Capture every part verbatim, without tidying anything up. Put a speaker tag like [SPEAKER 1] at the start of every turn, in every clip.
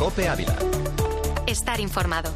[SPEAKER 1] COPE Ávila.
[SPEAKER 2] Estar informado.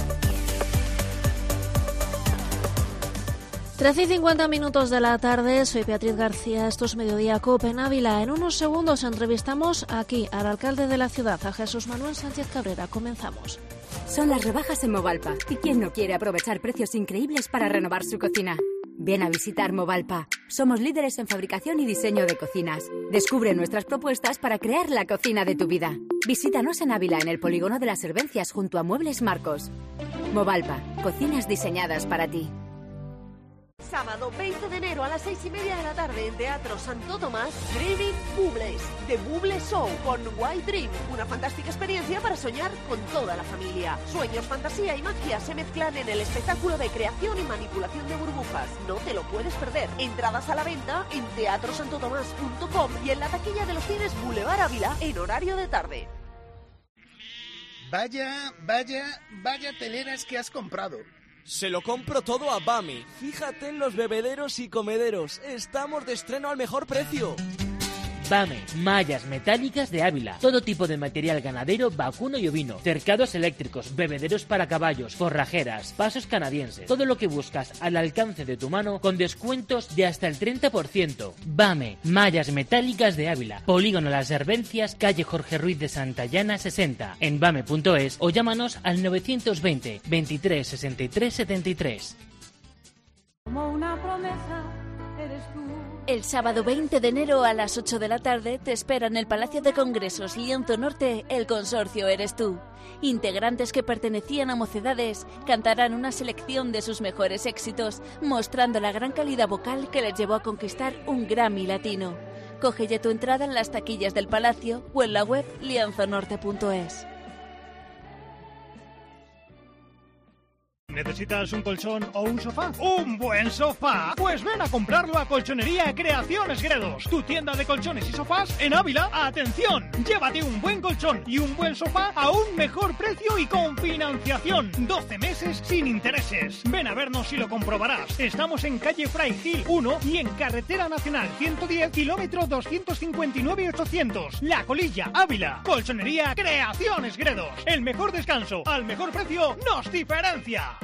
[SPEAKER 3] trece y cincuenta minutos de la tarde, soy Beatriz García, esto es Mediodía COPE en Ávila. En unos segundos entrevistamos aquí al alcalde de la ciudad, a Jesús Manuel Sánchez Cabrera. Comenzamos.
[SPEAKER 4] Son las rebajas en Movalpa. ¿Y quién no quiere aprovechar precios increíbles para renovar su cocina? Ven a visitar Movalpa. Somos líderes en fabricación y diseño de cocinas. Descubre nuestras propuestas para crear la cocina de tu vida. Visítanos en Ávila, en el polígono de las Servencias, junto a Muebles Marcos. Movalpa, cocinas diseñadas para ti.
[SPEAKER 5] Sábado veinte de enero a las seis y media de la tarde en Teatro Santo Tomás, Dreaming Bubles, The Buble Show con White Dream, una fantástica experiencia para soñar con toda la familia. Sueños, fantasía y magia se mezclan en el espectáculo de creación y manipulación de burbujas. No te lo puedes perder. Entradas a la venta en teatro santo tomás punto com y en la taquilla de los cines Boulevard Ávila en horario de tarde.
[SPEAKER 6] Vaya, vaya, vaya teleras que has comprado.
[SPEAKER 7] Se lo compro todo a BAME. Fíjate en los bebederos y comederos. Estamos de estreno al mejor precio.
[SPEAKER 8] BAME, mallas metálicas de Ávila, todo tipo de material ganadero, vacuno y ovino, cercados eléctricos, bebederos para caballos, forrajeras, pasos canadienses, todo lo que buscas al alcance de tu mano con descuentos de hasta el treinta por ciento. BAME, mallas metálicas de Ávila, polígono Las Servencias, calle Jorge Ruiz de Santayana sesenta, en bame punto es o llámanos al novecientos veinte, veintitrés, sesenta y tres, setenta y tres.
[SPEAKER 9] Como una promesa eres tú.
[SPEAKER 3] El sábado veinte de enero a las ocho de la tarde te espera en el Palacio de Congresos Lienzo Norte el consorcio Eres Tú. Integrantes que pertenecían a Mocedades cantarán una selección de sus mejores éxitos, mostrando la gran calidad vocal que les llevó a conquistar un Grammy latino. Coge ya tu entrada en las taquillas del Palacio o en la web lienzo norte punto es.
[SPEAKER 10] ¿Necesitas un colchón o un sofá? ¿Un buen sofá? Pues ven a comprarlo a Colchonería Creaciones Gredos, tu tienda de colchones y sofás en Ávila. ¡Atención! Llévate un buen colchón y un buen sofá a un mejor precio y con financiación. doce meses sin intereses. Ven a vernos y lo comprobarás. Estamos en calle Fray Gil uno y en Carretera Nacional ciento diez, kilómetro doscientos cincuenta y nueve ochocientos. La Colilla, Ávila. Colchonería Creaciones Gredos. El mejor descanso al mejor precio nos diferencia.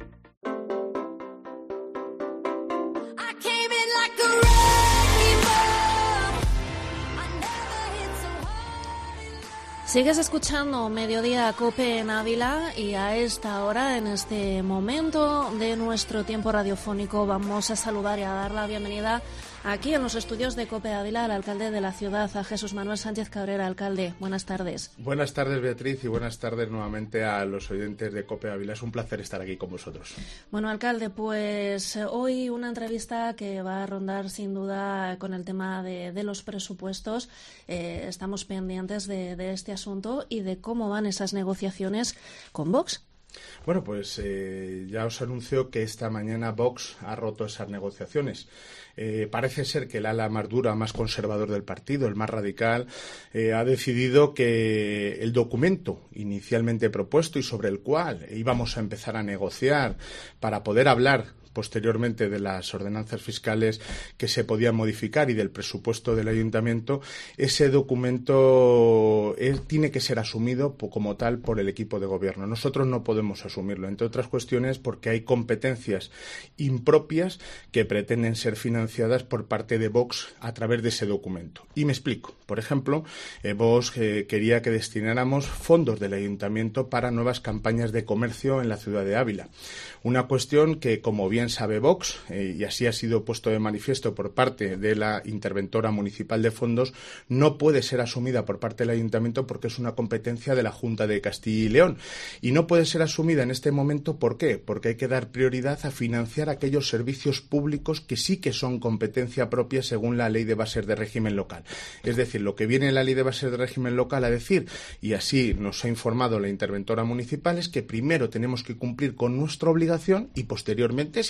[SPEAKER 3] Sigues escuchando Mediodía COPE en Ávila y a esta hora, en este momento de nuestro tiempo radiofónico, vamos a saludar y a dar la bienvenida aquí en los estudios de COPE Ávila al alcalde de la ciudad, a Jesús Manuel Sánchez Cabrera. Alcalde, buenas tardes.
[SPEAKER 11] Buenas tardes, Beatriz, y buenas tardes nuevamente a los oyentes de COPE Ávila. Es un placer estar aquí con vosotros.
[SPEAKER 3] Bueno, alcalde, pues hoy una entrevista que va a rondar sin duda con el tema de, de los presupuestos. Eh, estamos pendientes de, de este asunto y de cómo van esas negociaciones con Vox.
[SPEAKER 11] Bueno, pues eh, ya os anuncio que esta mañana Vox ha roto esas negociaciones. Eh, parece ser que el ala más dura, más conservador del partido, el más radical, eh, ha decidido que el documento inicialmente propuesto y sobre el cual íbamos a empezar a negociar para poder hablar posteriormente de las ordenanzas fiscales que se podían modificar y del presupuesto del ayuntamiento, ese documento es, tiene que ser asumido como tal por el equipo de gobierno. Nosotros no podemos asumirlo, entre otras cuestiones porque hay competencias impropias que pretenden ser financiadas por parte de Vox a través de ese documento. Y me explico. Por ejemplo, eh, Vox eh, quería que destináramos fondos del ayuntamiento para nuevas campañas de comercio en la ciudad de Ávila. Una cuestión que, como bien sabe Vox, eh, y así ha sido puesto de manifiesto por parte de la interventora municipal de fondos, no puede ser asumida por parte del ayuntamiento porque es una competencia de la Junta de Castilla y León. Y no puede ser asumida en este momento, ¿por qué? Porque hay que dar prioridad a financiar aquellos servicios públicos que sí que son competencia propia según la Ley de Bases de Régimen Local. Es decir, lo que viene en la Ley de Bases de Régimen Local a decir, y así nos ha informado la interventora municipal, es que primero tenemos que cumplir con nuestra obligación y posteriormente, si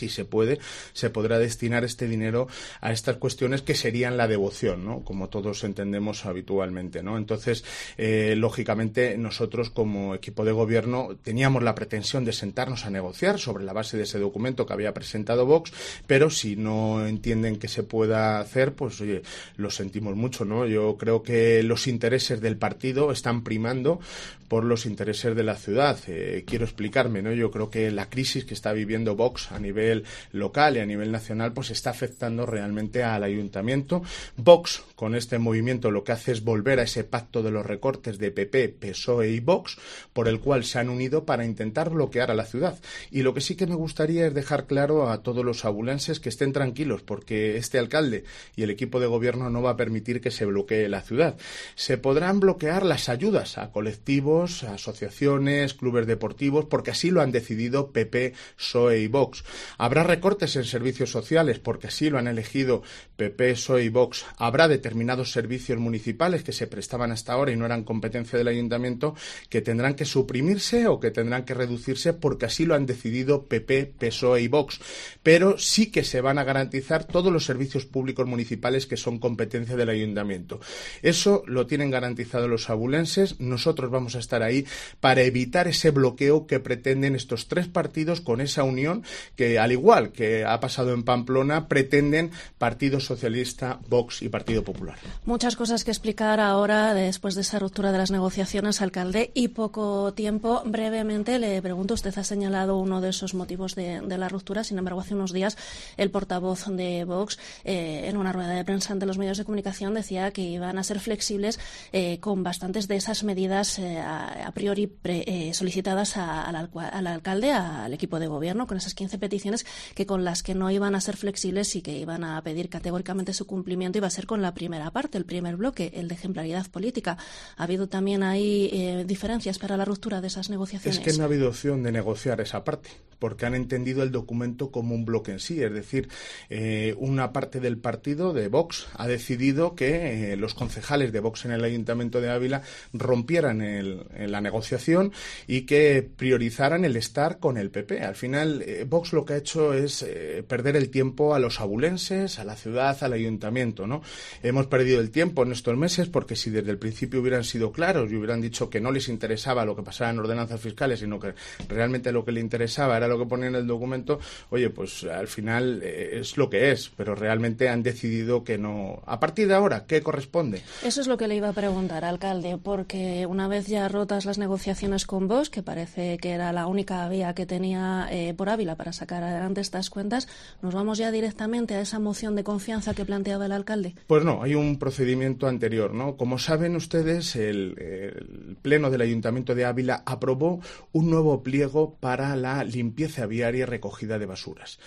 [SPEAKER 11] si se puede, se podrá destinar este dinero a estas cuestiones que serían la devoción, ¿no? Como todos entendemos habitualmente, ¿no? Entonces, eh, lógicamente, nosotros como equipo de gobierno teníamos la pretensión de sentarnos a negociar sobre la base de ese documento que había presentado Vox, pero si no entienden que se pueda hacer, pues oye, lo sentimos mucho, ¿no? Yo creo que los intereses del partido están primando por los intereses de la ciudad. Eh, quiero explicarme, ¿no? Yo creo que la crisis que está viviendo Vox a nivel local y a nivel nacional pues está afectando realmente al ayuntamiento. Vox, con este movimiento, lo que hace es volver a ese pacto de los recortes de P P, P S O E y Vox, por el cual se han unido para intentar bloquear a la ciudad. Y lo que sí que me gustaría es dejar claro a todos los abulenses que estén tranquilos, porque este alcalde y el equipo de gobierno no va a permitir que se bloquee la ciudad. Se podrán bloquear las ayudas a colectivos, a asociaciones, clubes deportivos, porque así lo han decidido P P, P S O E y Vox. Habrá recortes en servicios sociales, porque así lo han elegido P P, P S O E y Vox. Habrá determinados servicios municipales que se prestaban hasta ahora y no eran competencia del ayuntamiento, que tendrán que suprimirse o que tendrán que reducirse, porque así lo han decidido P P, P S O E y Vox. Pero sí que se van a garantizar todos los servicios públicos municipales que son competencia del ayuntamiento. Eso lo tienen garantizado los abulenses. Nosotros vamos a estar ahí para evitar ese bloqueo que pretenden estos tres partidos con esa unión que, al igual que ha pasado en Pamplona, pretenden Partido Socialista, Vox y Partido Popular.
[SPEAKER 1] Muchas cosas que explicar ahora después de esa ruptura de las negociaciones, alcalde, y poco tiempo. Brevemente le pregunto, usted ha señalado uno de esos motivos de, de la ruptura. Sin embargo, hace unos días el portavoz de Vox, eh, en una rueda de prensa ante los medios de comunicación, decía que iban a ser flexibles eh, con bastantes de esas medidas eh, a, a priori pre, eh, solicitadas a, a la, al alcalde, al equipo de gobierno, con esas quince peticiones, que con las que no iban a ser flexibles y que iban a pedir categóricamente su cumplimiento iba a ser con la primera parte, el primer bloque, el de ejemplaridad política. ¿Ha habido también ahí eh, diferencias para la ruptura de esas negociaciones?
[SPEAKER 11] Es que no ha habido opción de negociar esa parte, porque han entendido el documento como un bloque en sí. Es decir, eh, una parte del partido de Vox ha decidido que eh, los concejales de Vox en el Ayuntamiento de Ávila rompieran el, en la negociación y que priorizaran el estar con el P P. Al final, eh, Vox lo que ha hecho es eh, perder el tiempo a los abulenses, a la ciudad, al Ayuntamiento, ¿no? Hemos perdido el tiempo en estos meses porque si desde el principio hubieran sido claros y hubieran dicho que no les interesaba lo que pasaba en ordenanzas fiscales, sino que realmente lo que le interesaba era lo que ponía en el documento, oye, pues al final eh, es lo que es, pero realmente han decidido que no. A partir de ahora, ¿qué corresponde?
[SPEAKER 1] Eso es lo que le iba a preguntar, alcalde, porque una vez ya rotas las negociaciones con Vox, que parece que era la única vía que tenía eh, por Ávila para sacar adelante estas cuentas, ¿nos vamos ya directamente a esa moción de confianza que planteaba el alcalde?
[SPEAKER 11] Pues no, hay un procedimiento anterior, ¿no? Como saben ustedes, el, el Pleno del Ayuntamiento de Ávila aprobó un nuevo pliego para la limpieza viaria y recogida de basuras.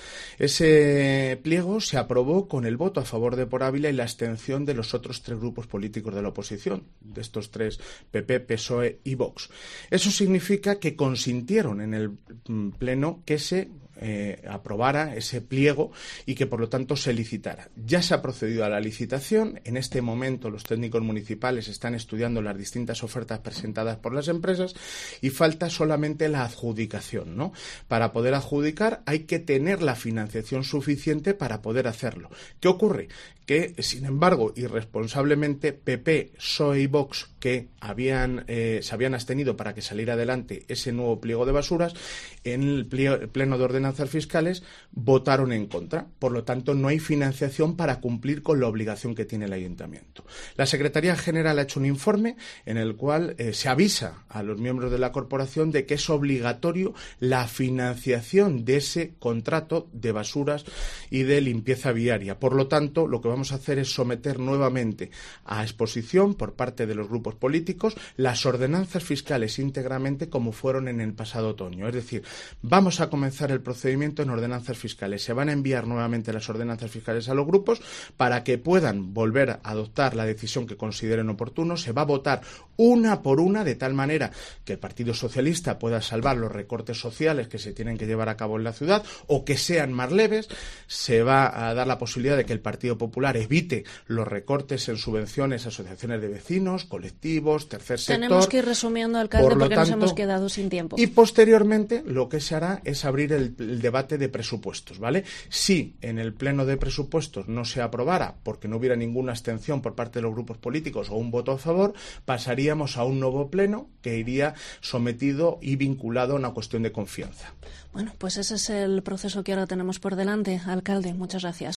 [SPEAKER 11] Ese pliego se aprobó con el voto a favor de Por Ávila y la abstención de los otros tres grupos políticos de la oposición, de estos tres, P P, P S O E y Vox. Eso significa que consintieron en el Pleno que se Eh, aprobara ese pliego y que por lo tanto se licitara. Ya se ha procedido a la licitación. En este momento los técnicos municipales están estudiando las distintas ofertas presentadas por las empresas y falta solamente la adjudicación, ¿no? Para poder adjudicar hay que tener la financiación suficiente para poder hacerlo. ¿Qué ocurre? Que, sin embargo, irresponsablemente, P P, P S O E y Vox, que habían, eh, se habían abstenido para que saliera adelante ese nuevo pliego de basuras, en el pleno de ordenanzas fiscales votaron en contra. Por lo tanto, no hay financiación para cumplir con la obligación que tiene el ayuntamiento. La Secretaría General ha hecho un informe en el cual eh, se avisa a los miembros de la corporación de que es obligatorio la financiación de ese contrato de basuras y de limpieza viaria. Por lo tanto, lo que vamos a hacer es someter nuevamente a exposición por parte de los grupos políticos las ordenanzas fiscales íntegramente como fueron en el pasado otoño. Es decir, vamos a comenzar el procedimiento en ordenanzas fiscales. Se van a enviar nuevamente las ordenanzas fiscales a los grupos para que puedan volver a adoptar la decisión que consideren oportuno. Se va a votar una por una de tal manera que el Partido Socialista pueda salvar los recortes sociales que se tienen que llevar a cabo en la ciudad o que sean más leves. Se va a dar la posibilidad de que el Partido Popular evite los recortes en subvenciones a asociaciones de vecinos, colectivos, colectivos, tercer sector.
[SPEAKER 1] Tenemos que ir resumiendo, alcalde,
[SPEAKER 11] Por
[SPEAKER 1] porque
[SPEAKER 11] tanto,
[SPEAKER 1] nos hemos quedado sin tiempo.
[SPEAKER 11] Y posteriormente lo que se hará es abrir el, el debate de presupuestos, ¿vale? Si en el pleno de presupuestos no se aprobara porque no hubiera ninguna abstención por parte de los grupos políticos o un voto a favor, pasaríamos a un nuevo pleno que iría sometido y vinculado a una cuestión de confianza.
[SPEAKER 1] Bueno, pues ese es el proceso que ahora tenemos por delante. Alcalde, muchas gracias.